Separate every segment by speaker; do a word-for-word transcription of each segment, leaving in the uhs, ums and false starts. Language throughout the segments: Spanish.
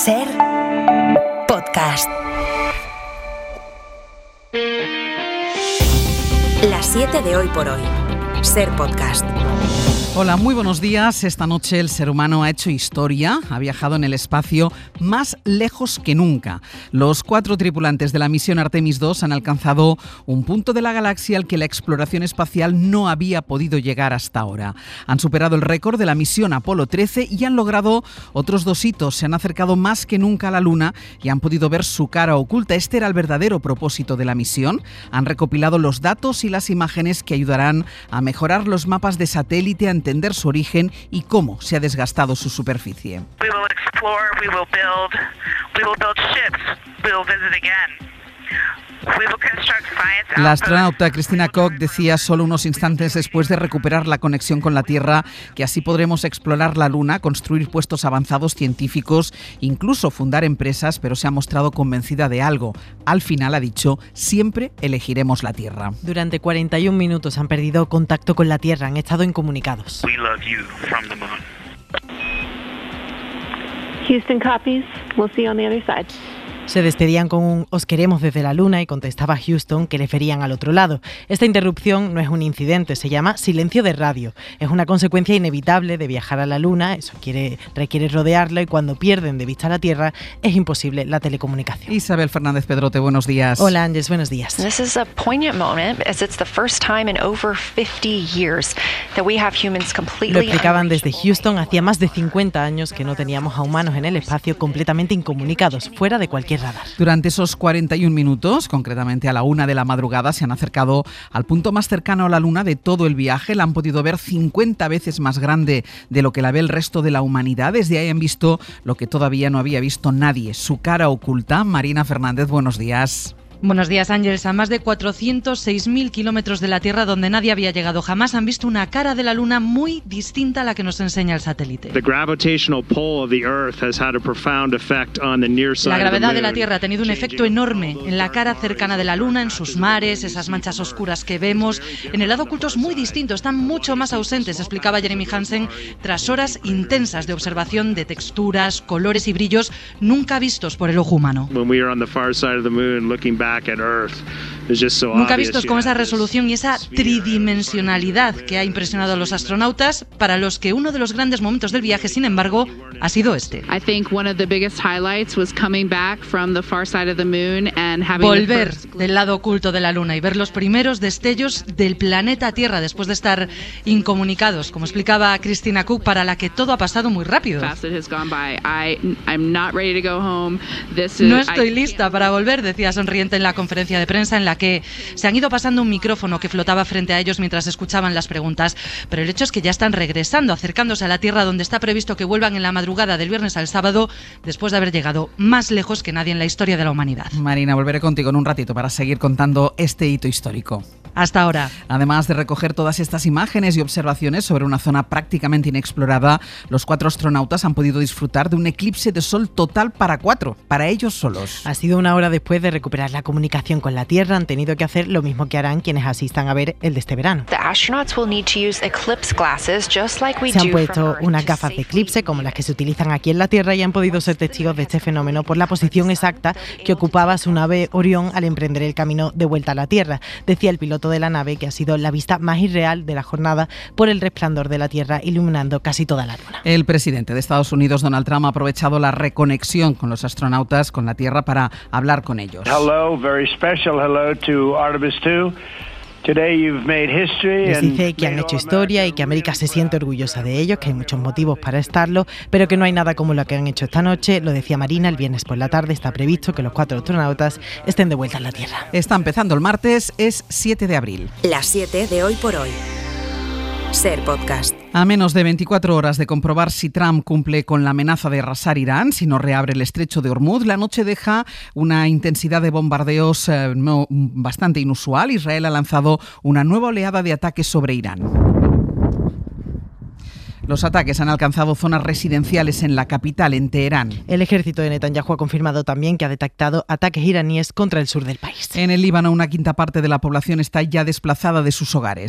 Speaker 1: Ser Podcast. Las siete de hoy por hoy. Ser Podcast.
Speaker 2: Hola, muy buenos días. Esta noche el ser humano ha hecho historia, ha viajado en el espacio más lejos que nunca. Los cuatro tripulantes de la misión Artemis dos han alcanzado un punto de la galaxia al que la exploración espacial no había podido llegar hasta ahora. Han superado el récord de la misión Apolo trece y han logrado otros dos hitos. Se han acercado más que nunca a la Luna y han podido ver su cara oculta. Este era el verdadero propósito de la misión. Han recopilado los datos y las imágenes que ayudarán a mejorar los mapas de satélite, a entender su origen y cómo se ha desgastado su superficie.
Speaker 3: We will explore, we will build, we will build ships, we will visit again. We will construct science outposts.
Speaker 2: La astronauta Christina Koch decía solo unos instantes después de recuperar la conexión con la Tierra que así podremos explorar la Luna, construir puestos avanzados científicos, incluso fundar empresas, pero se ha mostrado convencida de algo. Al final ha dicho, siempre elegiremos la Tierra.
Speaker 4: Durante cuarenta y un minutos han perdido contacto con la Tierra, han estado incomunicados.
Speaker 3: We love you from the moon.
Speaker 5: Houston copies. We'll see you on the other side.
Speaker 4: Se despedían con un "os queremos desde la Luna" y contestaba Houston que le ferían al otro lado. Esta interrupción no es un incidente, se llama silencio de radio. Es una consecuencia inevitable de viajar a la Luna, eso quiere, requiere rodearla y cuando pierden de vista la Tierra es imposible la telecomunicación.
Speaker 2: Isabel Fernández Pedrote, buenos días.
Speaker 4: Hola Ángeles, buenos días.
Speaker 6: This is a poignant moment as it's the first time in over fifty years that we have humans completely.
Speaker 4: Lo explicaban desde Houston, hacía más de cincuenta años que no teníamos a humanos en el espacio completamente incomunicados, fuera de cualquier radar.
Speaker 2: Durante esos cuarenta y un minutos, concretamente a la una de la madrugada, se han acercado al punto más cercano a la Luna de todo el viaje. La han podido ver cincuenta veces más grande de lo que la ve el resto de la humanidad. Desde ahí han visto lo que todavía no había visto nadie, su cara oculta. Marina Fernández, buenos días.
Speaker 7: Buenos días, Ángeles. A más de cuatrocientos seis mil kilómetros de la Tierra, donde nadie había llegado jamás, han visto una cara de la Luna muy distinta a la que nos enseña el satélite.
Speaker 8: La
Speaker 7: gravedad de la Tierra ha tenido un efecto enorme en la cara cercana de la Luna, en sus mares, esas manchas oscuras que vemos. En el lado oculto es muy distinto, están mucho más ausentes, explicaba Jeremy Hansen, tras horas intensas de observación de texturas, colores y brillos nunca vistos por el ojo humano. Nunca vistos con esa resolución y esa tridimensionalidad que ha impresionado a los astronautas, para los que uno de los grandes momentos del viaje, sin embargo, ha sido este. Volver del lado oculto de la Luna y ver los primeros destellos del planeta Tierra después de estar incomunicados, como explicaba Christina Koch, para la que todo ha pasado muy rápido. No estoy lista para volver, decía sonriente en la conferencia de prensa, en la que se han ido pasando un micrófono que flotaba frente a ellos mientras escuchaban las preguntas. Pero el hecho es que ya están regresando, acercándose a la Tierra, donde está previsto que vuelvan en la madrugada del viernes al sábado, después de haber llegado más lejos que nadie en la historia de la humanidad.
Speaker 2: Marina, volveré contigo en un ratito para seguir contando este hito histórico.
Speaker 7: Hasta ahora.
Speaker 2: Además de recoger todas estas imágenes y observaciones sobre una zona prácticamente inexplorada, los cuatro astronautas han podido disfrutar de un eclipse de sol total para cuatro, para ellos solos.
Speaker 4: Ha sido una hora después de recuperar la comunicación con la Tierra, han tenido que hacer lo mismo que harán quienes asistan a ver el de este verano.
Speaker 6: The astronauts will need to use eclipse glasses just like we
Speaker 4: Se han
Speaker 6: do
Speaker 4: puesto
Speaker 6: from Earth
Speaker 4: unas
Speaker 6: to
Speaker 4: gafas de
Speaker 6: safely
Speaker 4: eclipse como las que se utilizan aquí en la Tierra y han podido ser testigos de este fenómeno por la posición exacta que ocupaba su nave Orión al emprender el camino de vuelta a la Tierra. Decía el piloto de la nave que ha sido la vista más irreal de la jornada por el resplandor de la Tierra iluminando casi toda la Luna.
Speaker 2: El presidente de Estados Unidos, Donald Trump, ha aprovechado la reconexión con los astronautas, con la Tierra, para hablar con ellos.
Speaker 9: Hello, very special hello to Artemis dos. Today you've made history.
Speaker 4: Les dice que han hecho historia y que América se siente orgullosa de ellos, que hay muchos motivos para estarlo, pero que no hay nada como lo que han hecho esta noche. Lo decía Marina, el viernes por la tarde está previsto que los cuatro astronautas estén de vuelta en la Tierra.
Speaker 2: Está empezando el martes, es siete de abril.
Speaker 1: Las siete de hoy por hoy. Ser Podcast.
Speaker 2: A menos de veinticuatro horas de comprobar si Trump cumple con la amenaza de arrasar Irán, si no reabre el estrecho de Hormuz, la noche deja una intensidad de bombardeos eh, no, bastante inusual. Israel ha lanzado una nueva oleada de ataques sobre Irán. Los ataques han alcanzado zonas residenciales en la capital, en Teherán.
Speaker 4: El ejército de Netanyahu ha confirmado también que ha detectado ataques iraníes contra el sur del país.
Speaker 2: En el Líbano, una quinta parte de la población está ya desplazada de sus hogares.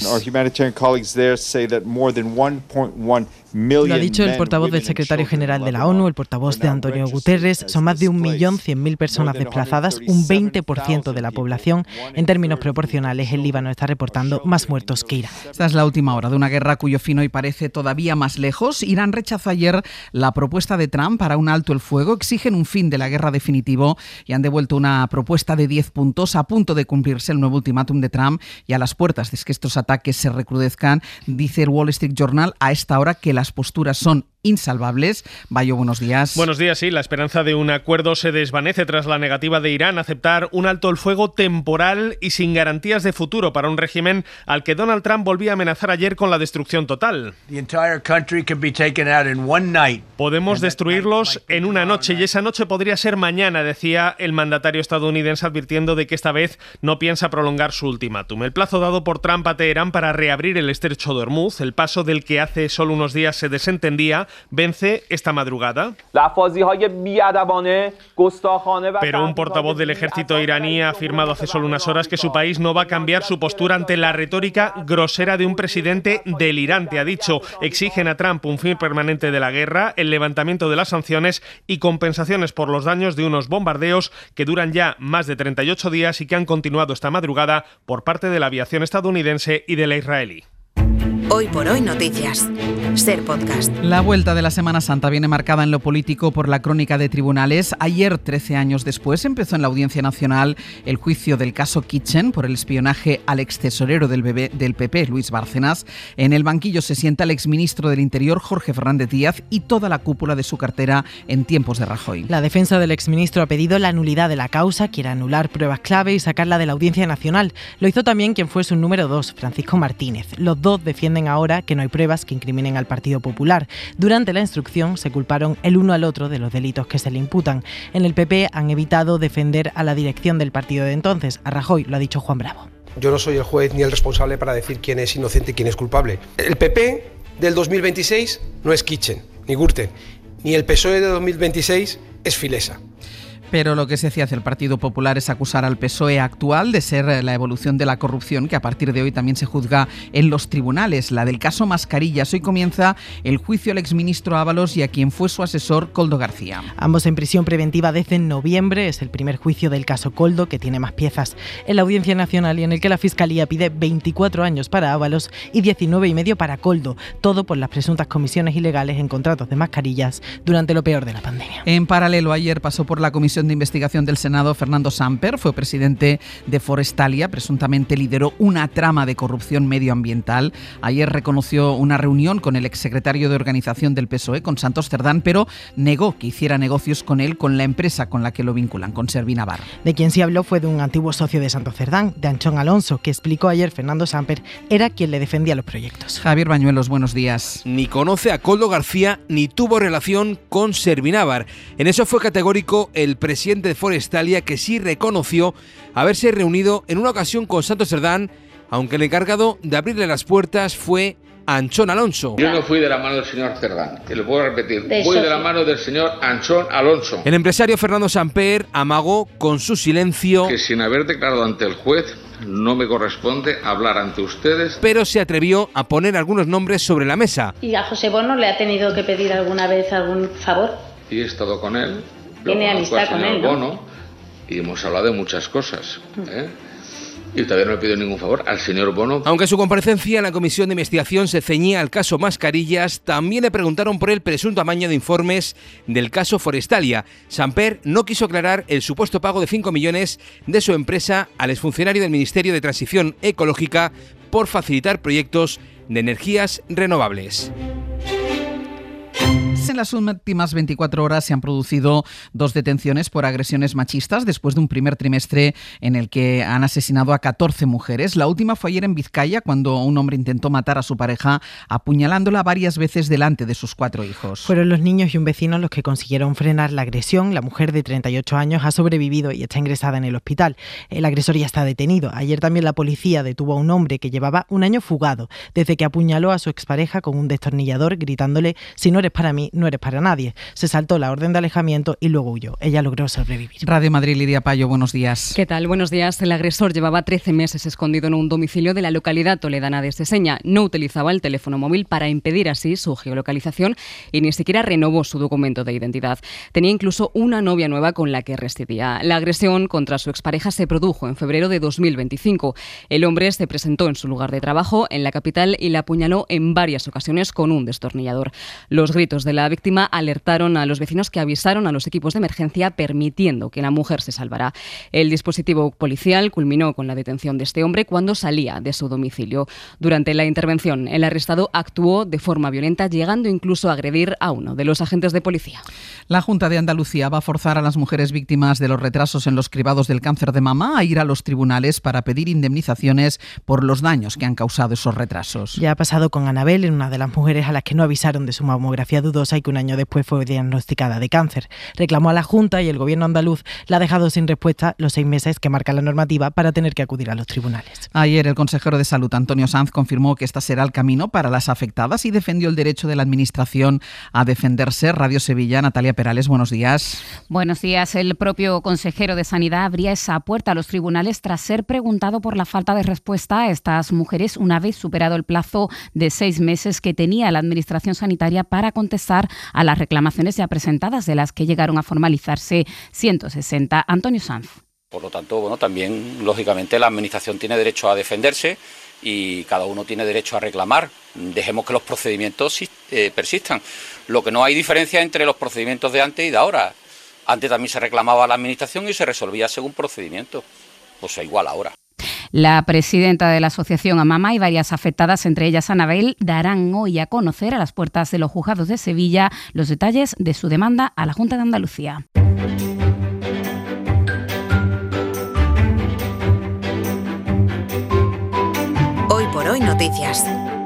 Speaker 4: Lo ha dicho el portavoz del secretario general de la ONU, el portavoz de Antonio Guterres. Son más de un millón cien mil personas desplazadas, un veinte por ciento de la población. En términos proporcionales, el Líbano está reportando más muertos que Irán.
Speaker 2: Esta es la última hora de una guerra cuyo fin hoy parece todavía más lejos. Irán rechazó ayer la propuesta de Trump para un alto el fuego, exigen un fin de la guerra definitivo y han devuelto una propuesta de diez puntos. A punto de cumplirse el nuevo ultimátum de Trump y a las puertas de que estos ataques se recrudezcan, dice el Wall Street Journal a esta hora que las posturas son insalvables. Bayo, buenos días.
Speaker 8: Buenos días, sí. La esperanza de un acuerdo se desvanece tras la negativa de Irán a aceptar un alto el fuego temporal y sin garantías de futuro para un régimen al que Donald Trump volvía a amenazar ayer con la destrucción total. Podemos destruirlos en una noche y esa noche podría ser mañana, decía el mandatario estadounidense, advirtiendo de que esta vez no piensa prolongar su ultimátum. El plazo dado por Trump a Teherán para reabrir el estrecho de Hormuz, el paso del que hace solo unos días se desentendía, vence esta madrugada. Pero un portavoz del ejército iraní ha afirmado hace solo unas horas que su país no va a cambiar su postura ante la retórica grosera de un presidente delirante. Ha dicho, exigen a Trump un fin permanente de la guerra, el levantamiento de las sanciones y compensaciones por los daños de unos bombardeos que duran ya más de treinta y ocho días y que han continuado esta madrugada por parte de la aviación estadounidense y de la israelí.
Speaker 1: Hoy por hoy noticias. Ser Podcast.
Speaker 2: La vuelta de la Semana Santa viene marcada en lo político por la crónica de tribunales. Ayer, trece años después, empezó en la Audiencia Nacional el juicio del caso Kitchen por el espionaje al extesorero del, del P P, Luis Bárcenas. En el banquillo se sienta el exministro del Interior, Jorge Fernández Díaz, y toda la cúpula de su cartera en tiempos de Rajoy.
Speaker 4: La defensa del exministro ha pedido la nulidad de la causa, quiere anular pruebas clave y sacarla de la Audiencia Nacional. Lo hizo también quien fue su número dos, Francisco Martínez. Los dos defienden ahora que no hay pruebas que incriminen al Partido Popular. Durante la instrucción se culparon el uno al otro de los delitos que se le imputan. En el P P han evitado defender a la dirección del partido de entonces. A Rajoy lo ha dicho Juan Bravo.
Speaker 10: Yo no soy el juez ni el responsable para decir quién es inocente y quién es culpable. El P P del dos mil veintiséis no es Kitchen, ni Gürtel, ni el P S O E de dos mil veintiséis es Filesa.
Speaker 2: Pero lo que se hace el Partido Popular es acusar al P S O E actual de ser la evolución de la corrupción que a partir de hoy también se juzga en los tribunales, la del caso Mascarillas. Hoy comienza el juicio al exministro Ábalos y a quien fue su asesor, Koldo García.
Speaker 4: Ambos en prisión preventiva desde noviembre. Es el primer juicio del caso Koldo, que tiene más piezas en la Audiencia Nacional y en el que la Fiscalía pide veinticuatro años para Ábalos y diecinueve y medio para Koldo. Todo por las presuntas comisiones ilegales en contratos de mascarillas durante lo peor de la pandemia.
Speaker 2: En paralelo, ayer pasó por la Comisión de Investigación del Senado Fernando Samper, fue presidente de Forestalia, presuntamente lideró una trama de corrupción medioambiental. Ayer reconoció una reunión con el exsecretario de Organización del P S O E, con Santos Cerdán, pero negó que hiciera negocios con él, con la empresa con la que lo vinculan, con Servinavar.
Speaker 4: De quien sí habló fue de un antiguo socio de Santos Cerdán, de Anchón Alonso, que explicó ayer Fernando Samper era quien le defendía los proyectos.
Speaker 2: Javier Bañuelos, buenos días.
Speaker 11: Ni conoce a Koldo García ni tuvo relación con Servinavar. En eso fue categórico el presidente de Forestalia, que sí reconoció haberse reunido en una ocasión con Santos Cerdán, aunque el encargado de abrirle las puertas fue Anchón Alonso.
Speaker 12: Yo no fui de la mano del señor Cerdán, que lo puedo repetir, de fui de la mano del señor Anchón Alonso.
Speaker 11: El empresario Fernando Samper amagó con su silencio
Speaker 12: que sin haber declarado ante el juez no me corresponde hablar ante ustedes,
Speaker 11: pero se atrevió a poner algunos nombres sobre la mesa.
Speaker 13: ¿Y a José Bono le ha tenido que pedir alguna vez algún favor?
Speaker 12: Y he estado con él.
Speaker 13: Tiene amistad con él, ¿no?
Speaker 12: Bono, y hemos hablado de muchas cosas, ¿eh? Y todavía no le pido ningún favor al señor Bono.
Speaker 11: Aunque su comparecencia en la comisión de investigación se ceñía al caso Mascarillas, también le preguntaron por el presunto amaño de informes del caso Forestalia. Samper no quiso aclarar el supuesto pago de cinco millones de su empresa al exfuncionario del Ministerio de Transición Ecológica por facilitar proyectos de energías renovables.
Speaker 2: Además, en las últimas veinticuatro horas se han producido dos detenciones por agresiones machistas después de un primer trimestre en el que han asesinado a catorce mujeres. La última fue ayer en Vizcaya, cuando un hombre intentó matar a su pareja apuñalándola varias veces delante de sus cuatro hijos.
Speaker 4: Fueron los niños y un vecino los que consiguieron frenar la agresión. La mujer de treinta y ocho años ha sobrevivido y está ingresada en el hospital. El agresor ya está detenido. Ayer también la policía detuvo a un hombre que llevaba un año fugado, desde que apuñaló a su expareja con un destornillador, gritándole: si no eres para mí, no eres para nadie. Se saltó la orden de alejamiento y luego huyó. Ella logró sobrevivir.
Speaker 2: Radio Madrid, Lidia Payo, buenos días.
Speaker 14: ¿Qué tal? Buenos días. El agresor llevaba trece meses escondido en un domicilio de la localidad toledana de Seseña. No utilizaba el teléfono móvil para impedir así su geolocalización y ni siquiera renovó su documento de identidad. Tenía incluso una novia nueva con la que residía. La agresión contra su expareja se produjo en febrero de dos mil veinticinco. El hombre se presentó en su lugar de trabajo en la capital y la apuñaló en varias ocasiones con un destornillador. Los gritos de la víctima alertaron a los vecinos, que avisaron a los equipos de emergencia, permitiendo que la mujer se salvara. El dispositivo policial culminó con la detención de este hombre cuando salía de su domicilio. Durante la intervención, el arrestado actuó de forma violenta, llegando incluso a agredir a uno de los agentes de policía.
Speaker 2: La Junta de Andalucía va a forzar a las mujeres víctimas de los retrasos en los cribados del cáncer de mama a ir a los tribunales para pedir indemnizaciones por los daños que han causado esos retrasos.
Speaker 4: Ya ha pasado con Anabel, en una de las mujeres a las que no avisaron de su mamografía dudosa y que un año después fue diagnosticada de cáncer. Reclamó a la Junta y el gobierno andaluz la ha dejado sin respuesta los seis meses que marca la normativa para tener que acudir a los tribunales.
Speaker 2: Ayer el consejero de Salud, Antonio Sanz, confirmó que este será el camino para las afectadas y defendió el derecho de la Administración a defenderse. Radio Sevilla, Natalia Perales, buenos días.
Speaker 15: Buenos días. El propio consejero de Sanidad abría esa puerta a los tribunales tras ser preguntado por la falta de respuesta a estas mujeres una vez superado el plazo de seis meses que tenía la Administración Sanitaria para contestar a las reclamaciones ya presentadas, de las que llegaron a formalizarse ciento sesenta. Antonio Sanz.
Speaker 16: Por lo tanto, bueno, también, lógicamente, la Administración tiene derecho a defenderse y cada uno tiene derecho a reclamar. Dejemos que los procedimientos eh, persistan. Lo que no hay diferencia entre los procedimientos de antes y de ahora. Antes también se reclamaba a la Administración y se resolvía según procedimiento. Pues sea igual ahora.
Speaker 15: La presidenta de la asociación AMAMA y varias afectadas, entre ellas Anabel, darán hoy a conocer a las puertas de los juzgados de Sevilla los detalles de su demanda a la Junta de Andalucía.
Speaker 1: Hoy por hoy noticias.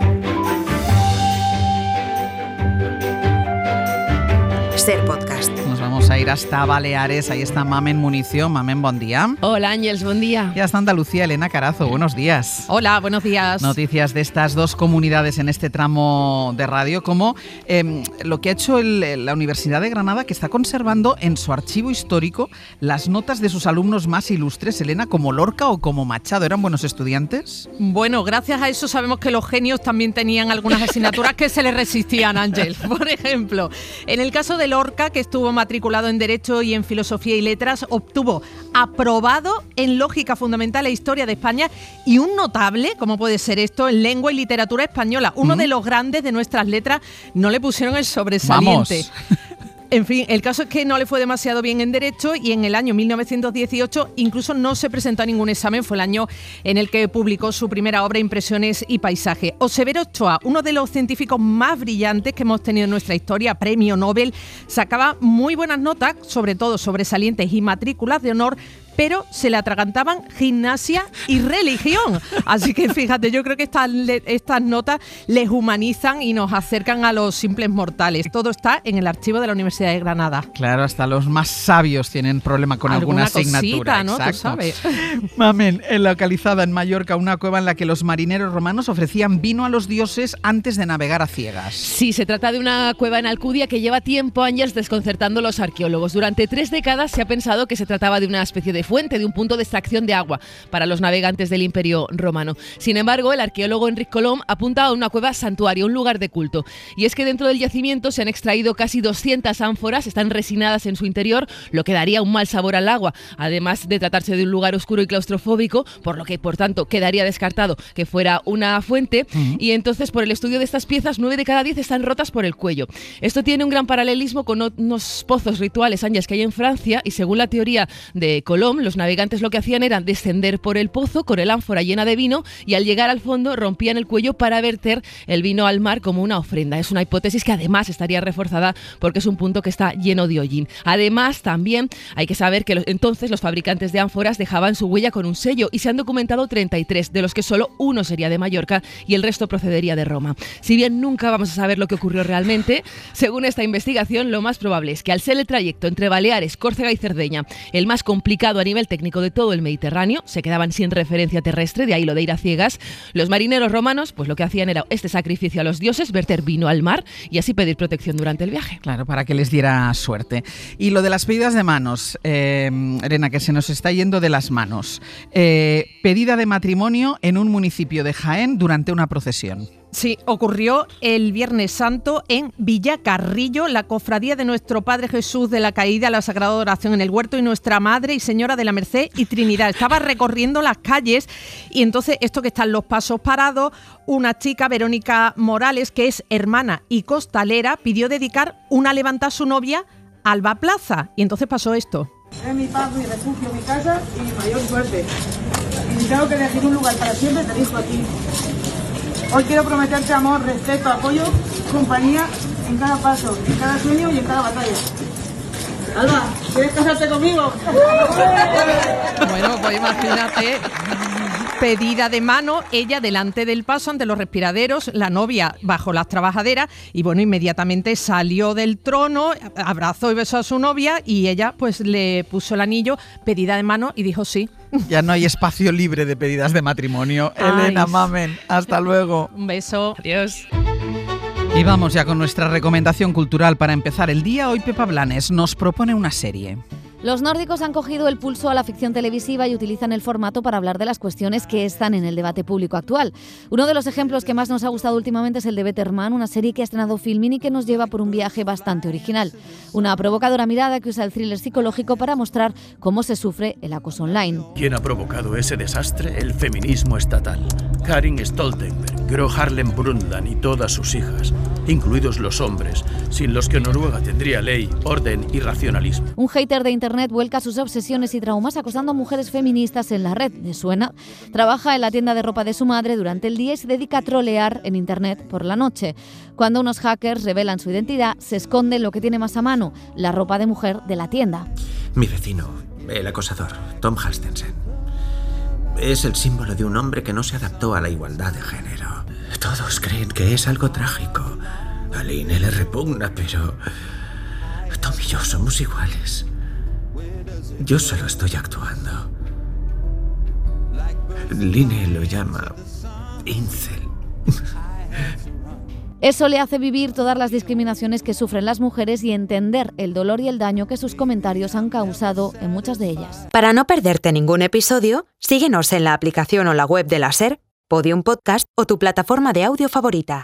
Speaker 1: Ser Podcast.
Speaker 2: Nos vamos a ir hasta Baleares. Ahí está Mamen Municio. Mamen, buen día.
Speaker 17: Hola, Ángels, buen día.
Speaker 2: Y hasta Andalucía, Elena Carazo. Buenos días.
Speaker 17: Hola, buenos días.
Speaker 2: Noticias de estas dos comunidades en este tramo de radio, como eh, lo que ha hecho el, la Universidad de Granada, que está conservando en su archivo histórico las notas de sus alumnos más ilustres, Elena, como Lorca o como Machado. ¿Eran buenos estudiantes?
Speaker 17: Bueno, gracias a eso sabemos que los genios también tenían algunas asignaturas que se les resistían, Ángel. Por ejemplo, en el caso de Lorca, que estuvo matriculado en Derecho y en Filosofía y Letras, obtuvo aprobado en Lógica Fundamental e Historia de España y un notable, como puede ser esto, en Lengua y Literatura Española. Uno mm. de los grandes de nuestras letras, no le pusieron el sobresaliente. Vamos. En fin, el caso es que no le fue demasiado bien en Derecho y en el año mil novecientos dieciocho incluso no se presentó a ningún examen. Fue el año en el que publicó su primera obra, Impresiones y Paisaje. O Severo Ochoa, uno de los científicos más brillantes que hemos tenido en nuestra historia, premio Nobel, sacaba muy buenas notas, sobre todo sobresalientes y matrículas de honor, pero se le atragantaban gimnasia y religión. Así que fíjate, yo creo que estas, estas notas les humanizan y nos acercan a los simples mortales. Todo está en el archivo de la Universidad de Granada.
Speaker 2: Claro, hasta los más sabios tienen problema con alguna, alguna asignatura.
Speaker 17: ¿No?
Speaker 2: Exacto.
Speaker 17: Tú sabes.
Speaker 2: Mamen, localizada en Mallorca, una cueva en la que los marineros romanos ofrecían vino a los dioses antes de navegar a ciegas.
Speaker 17: Sí, se trata de una cueva en Alcudia que lleva tiempo, años, desconcertando a los arqueólogos. Durante tres décadas se ha pensado que se trataba de una especie de fuente, de un punto de extracción de agua para los navegantes del Imperio Romano. Sin embargo, el arqueólogo Enric Colom apunta a una cueva santuario, un lugar de culto. Y es que dentro del yacimiento se han extraído casi doscientas ánforas, están resinadas en su interior, lo que daría un mal sabor al agua, además de tratarse de un lugar oscuro y claustrofóbico, por lo que, por tanto, quedaría descartado que fuera una fuente. Uh-huh. Y entonces, por el estudio de estas piezas, nueve de cada diez están rotas por el cuello. Esto tiene un gran paralelismo con unos pozos rituales, Ángeles, que hay en Francia, y según la teoría de Colom,
Speaker 18: Tom, los navegantes lo que hacían era descender por el pozo con el ánfora llena de vino y al llegar al fondo rompían el cuello para verter el vino al mar como una ofrenda. Es una hipótesis que además estaría reforzada porque es un punto que está lleno de hollín. Además, también hay que saber que los, entonces los fabricantes de ánforas dejaban su huella con un sello y se han documentado treinta y tres, de los que solo uno sería de Mallorca y el resto procedería de Roma. Si bien nunca vamos a saber lo que ocurrió realmente, según esta investigación, lo más probable es que al ser el trayecto entre Baleares, Córcega y Cerdeña el más complicado a nivel técnico de todo el Mediterráneo, se quedaban sin referencia terrestre, de ahí lo de ir a ciegas, los marineros romanos pues lo que hacían era este sacrificio a los dioses, verter vino al mar y así pedir protección durante el viaje.
Speaker 2: Claro, para que les diera suerte. Y lo de las pedidas de manos, eh, Elena, que se nos está yendo de las manos. Eh, pedida de matrimonio en un municipio de Jaén durante una procesión.
Speaker 17: Sí, ocurrió el Viernes Santo en Villacarrillo, la cofradía de Nuestro Padre Jesús de la Caída, la Sagrada Oración en el Huerto y Nuestra Madre y Señora de la Merced y Trinidad. Estaba recorriendo las calles y entonces esto que están los pasos parados, una chica, Verónica Morales, que es hermana y costalera, pidió dedicar una levanta a su novia, Alba Plaza, y entonces pasó esto.
Speaker 19: Es mi paz, mi refugio, mi casa y mi mayor suerte. Y si tengo que elegir un lugar para siempre, te elijo aquí. Hoy quiero prometerte amor, respeto, apoyo, compañía en cada paso, en cada sueño y en cada batalla. Alba, ¿quieres casarte conmigo?
Speaker 17: Bueno, pues imagínate, pedida de mano, ella delante del paso ante los respiraderos, la novia bajo las trabajaderas y bueno, inmediatamente salió del trono, abrazó y besó a su novia y ella pues le puso el anillo, pedida de mano y dijo sí.
Speaker 2: Ya no hay espacio libre de pedidas de matrimonio. Ay. Elena Mamen, hasta luego.
Speaker 17: Un beso. Adiós.
Speaker 2: Y vamos ya con nuestra recomendación cultural para empezar el día. Hoy Pepa Blanes nos propone una serie.
Speaker 20: Los nórdicos han cogido el pulso a la ficción televisiva y utilizan el formato para hablar de las cuestiones que están en el debate público actual. Uno de los ejemplos que más nos ha gustado últimamente es el de Better Man, una serie que ha estrenado Filmin y que nos lleva por un viaje bastante original. Una provocadora mirada que usa el thriller psicológico para mostrar cómo se sufre el acoso online.
Speaker 21: ¿Quién ha provocado ese desastre? El feminismo estatal. Karin Stoltenberg, Gro Harlem Brundtland y todas sus hijas, incluidos los hombres, sin los que Noruega tendría ley, orden y racionalismo.
Speaker 20: Un hater de internet Internet vuelca sus obsesiones y traumas acosando a mujeres feministas en la red. ¿Le suena? Trabaja en la tienda de ropa de su madre durante el día y se dedica a trolear en Internet por la noche. Cuando unos hackers revelan su identidad, se esconde lo que tiene más a mano, la ropa de mujer de la tienda.
Speaker 22: Mi vecino, el acosador, Tom Halstensen, es el símbolo de un hombre que no se adaptó a la igualdad de género. Todos creen que es algo trágico. A Line le repugna, pero Tom y yo somos iguales. Yo solo estoy actuando. Line lo llama incel.
Speaker 20: Eso le hace vivir todas las discriminaciones que sufren las mujeres y entender el dolor y el daño que sus comentarios han causado en muchas de ellas.
Speaker 1: Para no perderte ningún episodio, síguenos en la aplicación o la web de la SER, Podium Podcast o tu plataforma de audio favorita.